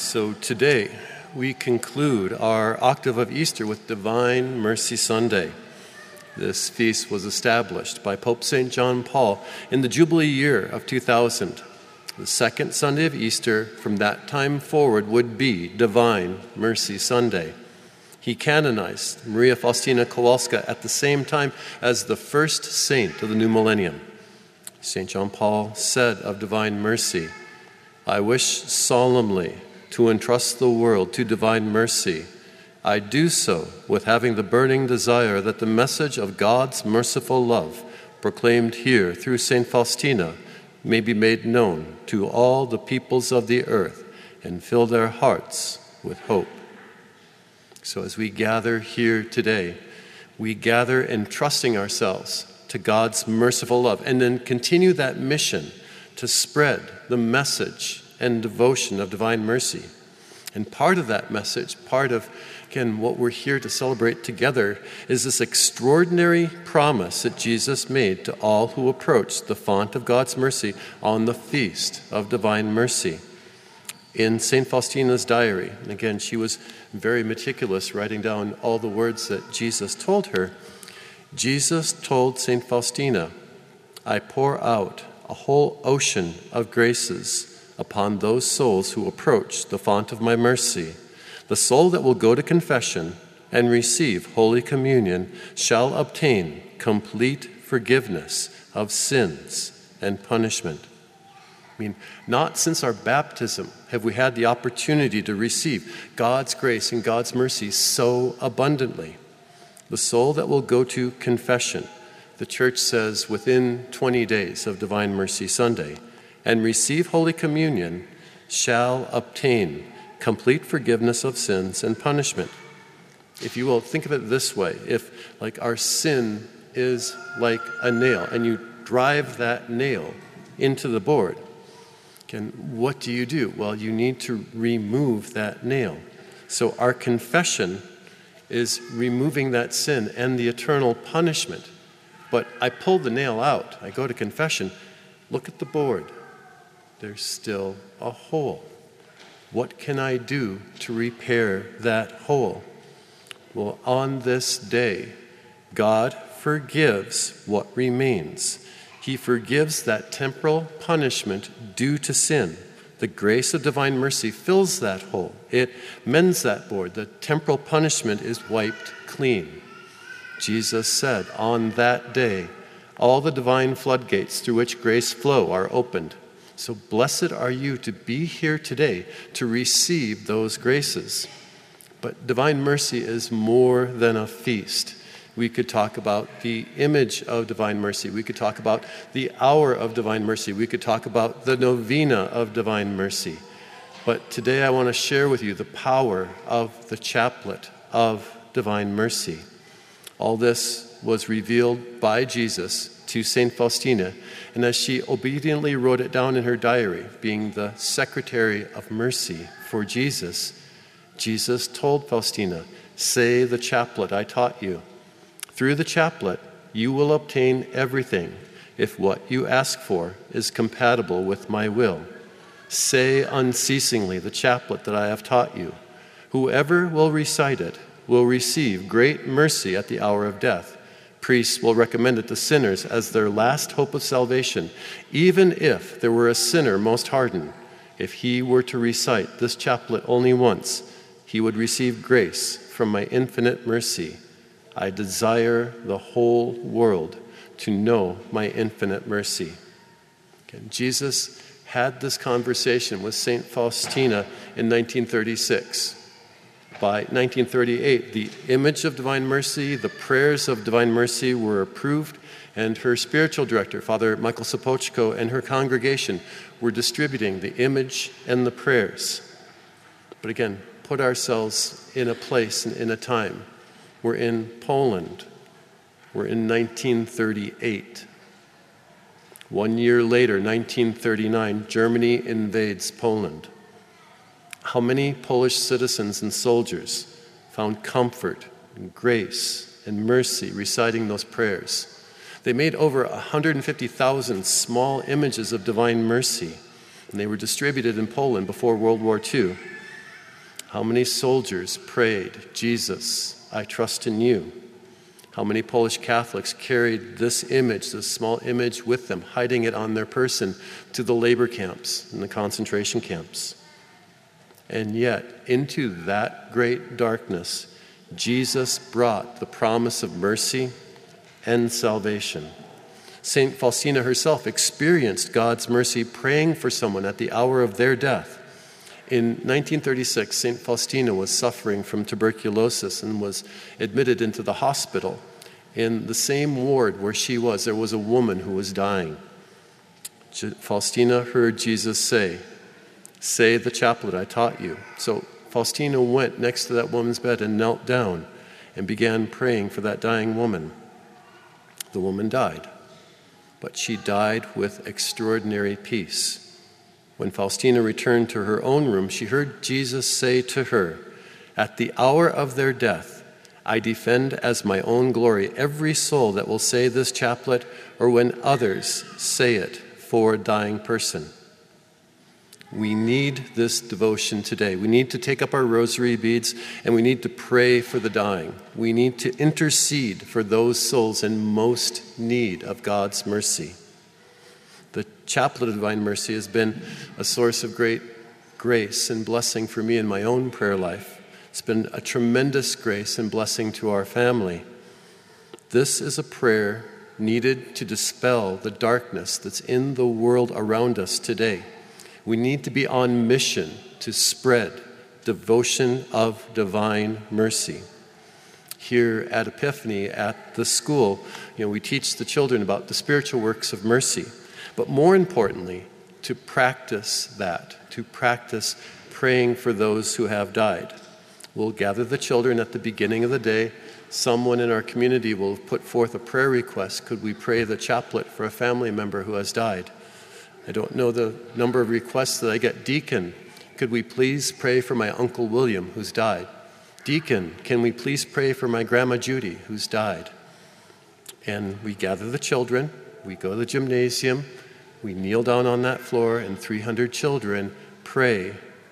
So today we conclude our octave of Easter with Divine Mercy Sunday. This feast was established by Pope St. John Paul in the Jubilee year of 2000. The second Sunday of Easter from that time forward would be Divine Mercy Sunday. He canonized Maria Faustina Kowalska at the same time as the first saint of the new millennium. St. John Paul said of Divine Mercy, "I wish solemnly to entrust the world to divine mercy. I do so with having the burning desire that the message of God's merciful love, proclaimed here through St. Faustina, may be made known to all the peoples of the earth and fill their hearts with hope." So as we gather here today, we gather entrusting ourselves to God's merciful love and then continue that mission to spread the message and devotion of divine mercy. And part of that message, part of, again, what we're here to celebrate together is this extraordinary promise that Jesus made to all who approach the font of God's mercy on the feast of divine mercy. In St. Faustina's diary, and again, she was very meticulous, writing down all the words that Jesus told her. Jesus told St. Faustina, "I pour out a whole ocean of graces upon those souls who approach the font of my mercy. The soul that will go to confession and receive Holy Communion shall obtain complete forgiveness of sins and punishment." I mean, not since our baptism have we had the opportunity to receive God's grace and God's mercy so abundantly. The soul that will go to confession, the church says within 20 days of Divine Mercy Sunday, and receive Holy Communion, shall obtain complete forgiveness of sins and punishment. If you will, think of it this way. If, like, our sin is like a nail, and you drive that nail into the board, what do? Well, you need to remove that nail. So our confession is removing that sin and the eternal punishment. But I pull the nail out. I go to confession. Look at the board. There's still a hole. What can I do to repair that hole? Well, on this day, God forgives what remains. He forgives that temporal punishment due to sin. The grace of divine mercy fills that hole. It mends that board. The temporal punishment is wiped clean. Jesus said, on that day, all the divine floodgates through which grace flow are opened. So blessed are you to be here today to receive those graces. But divine mercy is more than a feast. We could talk about the image of divine mercy. We could talk about the hour of divine mercy. We could talk about the novena of divine mercy. But today I want to share with you the power of the chaplet of divine mercy. All this was revealed by Jesus to St. Faustina, and as she obediently wrote it down in her diary, being the secretary of mercy for Jesus, Jesus told Faustina, "Say the chaplet I taught you. Through the chaplet, you will obtain everything if what you ask for is compatible with my will. Say unceasingly the chaplet that I have taught you. Whoever will recite it will receive great mercy at the hour of death. Priests will recommend it to sinners as their last hope of salvation, even if there were a sinner most hardened. If he were to recite this chaplet only once, he would receive grace from my infinite mercy. I desire the whole world to know my infinite mercy." And Jesus had this conversation with St. Faustina in 1936. By 1938, the image of divine mercy, the prayers of divine mercy were approved, and her spiritual director, Father Michael Sopochko, and her congregation were distributing the image and the prayers. But again, put ourselves in a place and in a time. We're in Poland. We're in 1938. 1 year later, 1939, Germany invades Poland. How many Polish citizens and soldiers found comfort and grace and mercy reciting those prayers? They made over 150,000 small images of divine mercy, and they were distributed in Poland before World War II. How many soldiers prayed, Jesus, I trust in you? How many Polish Catholics carried this image, this small image with them, hiding it on their person to the labor camps and the concentration camps? And yet, into that great darkness, Jesus brought the promise of mercy and salvation. St. Faustina herself experienced God's mercy praying for someone at the hour of their death. In 1936, St. Faustina was suffering from tuberculosis and was admitted into the hospital. In the same ward where she was, there was a woman who was dying. Faustina heard Jesus say the chaplet I taught you. So Faustina went next to that woman's bed and knelt down and began praying for that dying woman. The woman died, but she died with extraordinary peace. When Faustina returned to her own room, she heard Jesus say to her, at the hour of their death, I defend as my own glory every soul that will say this chaplet or when others say it for a dying person. We need this devotion today. We need to take up our rosary beads and we need to pray for the dying. We need to intercede for those souls in most need of God's mercy. The Chaplet of Divine Mercy has been a source of great grace and blessing for me in my own prayer life. It's been a tremendous grace and blessing to our family. This is a prayer needed to dispel the darkness that's in the world around us today. We need to be on mission to spread devotion of divine mercy. Here at Epiphany, at the school, we teach the children about the spiritual works of mercy. But more importantly, to practice that, to practice praying for those who have died. We'll gather the children at the beginning of the day. Someone in our community will put forth a prayer request. Could we pray the chaplet for a family member who has died? I don't know the number of requests that I get. Deacon, could we please pray for my Uncle William who's died? Deacon, can we please pray for my Grandma Judy who's died? And we gather the children. We go to the gymnasium. We kneel down on that floor and 300 children pray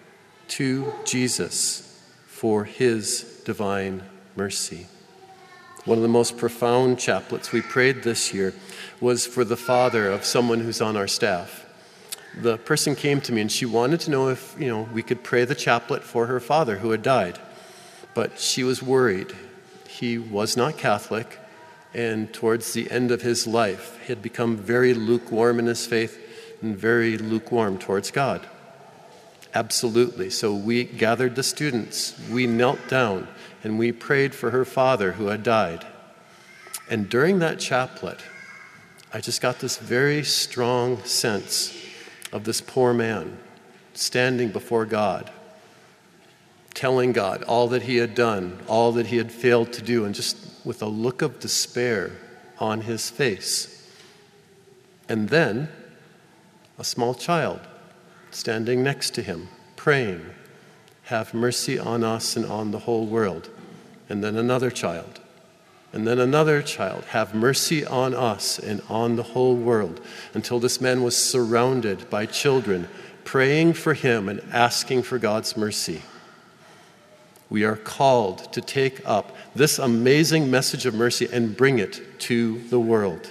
to Jesus for his divine mercy. One of the most profound chaplets we prayed this year was for the father of someone who's on our staff. The person came to me and she wanted to know if, we could pray the chaplet for her father who had died. But she was worried. He was not Catholic. And towards the end of his life, he had become very lukewarm in his faith and very lukewarm towards God. Absolutely. So we gathered the students, we knelt down, and we prayed for her father who had died. And during that chaplet, I just got this very strong sense of this poor man standing before God, telling God all that he had done, all that he had failed to do, and just with a look of despair on his face. And then a small child standing next to him, praying, have mercy on us and on the whole world. And then another child. And then another child, have mercy on us and on the whole world, until this man was surrounded by children, praying for him and asking for God's mercy. We are called to take up this amazing message of mercy and bring it to the world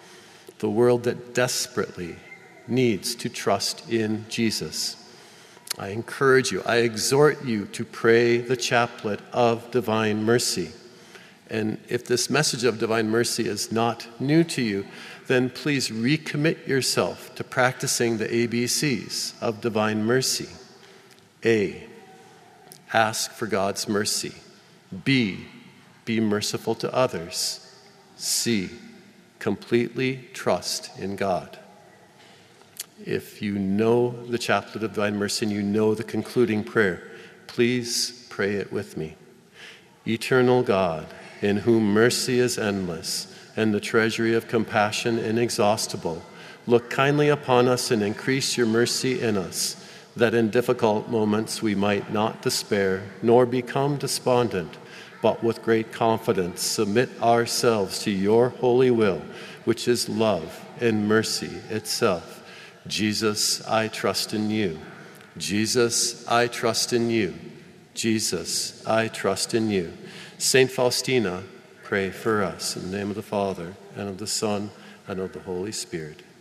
that desperately needs to trust in Jesus. I encourage you, I exhort you to pray the chaplet of divine mercy. And if this message of divine mercy is not new to you, then please recommit yourself to practicing the ABCs of divine mercy. A, ask for God's mercy. B, be merciful to others. C, completely trust in God. If you know the chaplet of divine mercy and you know the concluding prayer, please pray it with me. Eternal God, in whom mercy is endless and the treasury of compassion inexhaustible, look kindly upon us and increase your mercy in us, that in difficult moments we might not despair nor become despondent, but with great confidence submit ourselves to your holy will, which is love and mercy itself. Jesus, I trust in you. Jesus, I trust in you. Jesus, I trust in you. Saint Faustina, pray for us. In the name of the Father, and of the Son, and of the Holy Spirit.